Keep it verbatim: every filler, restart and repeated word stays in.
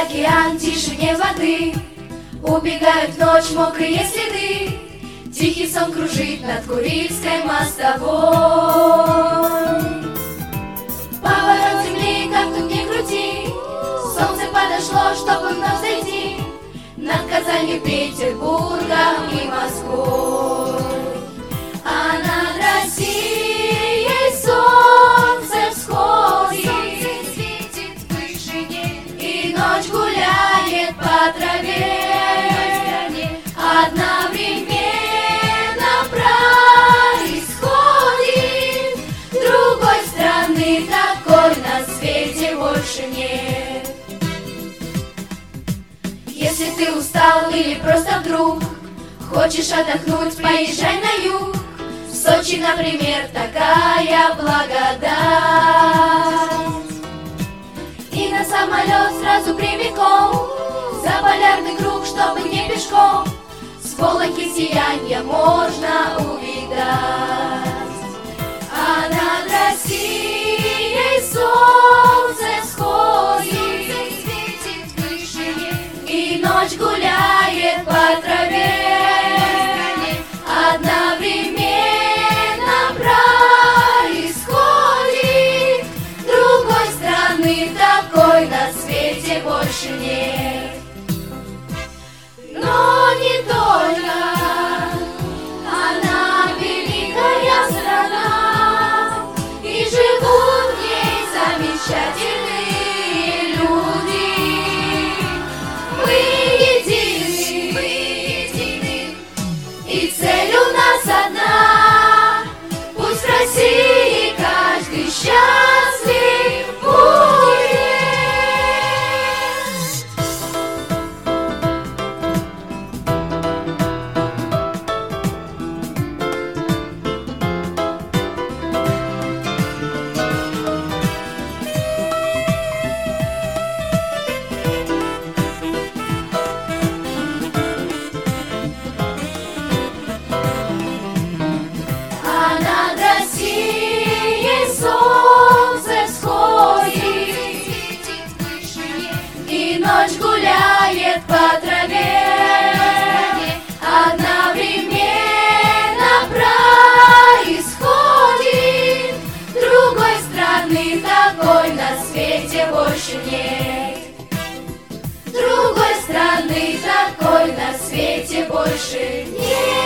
океан, тишине воды убегают в ночь мокрые следы. Тихий сон кружит над Курильской мостовой. Поворот земли, как тут ни крути, солнце подошло, чтобы вновь зайти над Казанью, Петербургом и Москвой. А над Россией солнце всходит, солнце светит в вышине, и ночь гуляет по траве. Одновременно происходит, другой страны такой на свете больше нет. Если ты устал или просто вдруг хочешь отдохнуть, поезжай на юг. В Сочи, например, такая благодать. И на самолет сразу прямиком за полярный круг, чтобы не пешком. Сполохи сиянья можно увидать. А над Россией солнце всходит, солнце светит в вышине, и ночь гуляет по траве. Одновременно происходит, другой страны такой на свете больше нет. Но не только она великая страна, и живут в ней замечательные люди. Мы едины, мы едины, и цель у нас одна. Пусть в России каждый счастлив будет. Ночь гуляет по траве. Одновременно происходит, другой страны такой на свете больше нет. Другой страны такой на свете больше нет.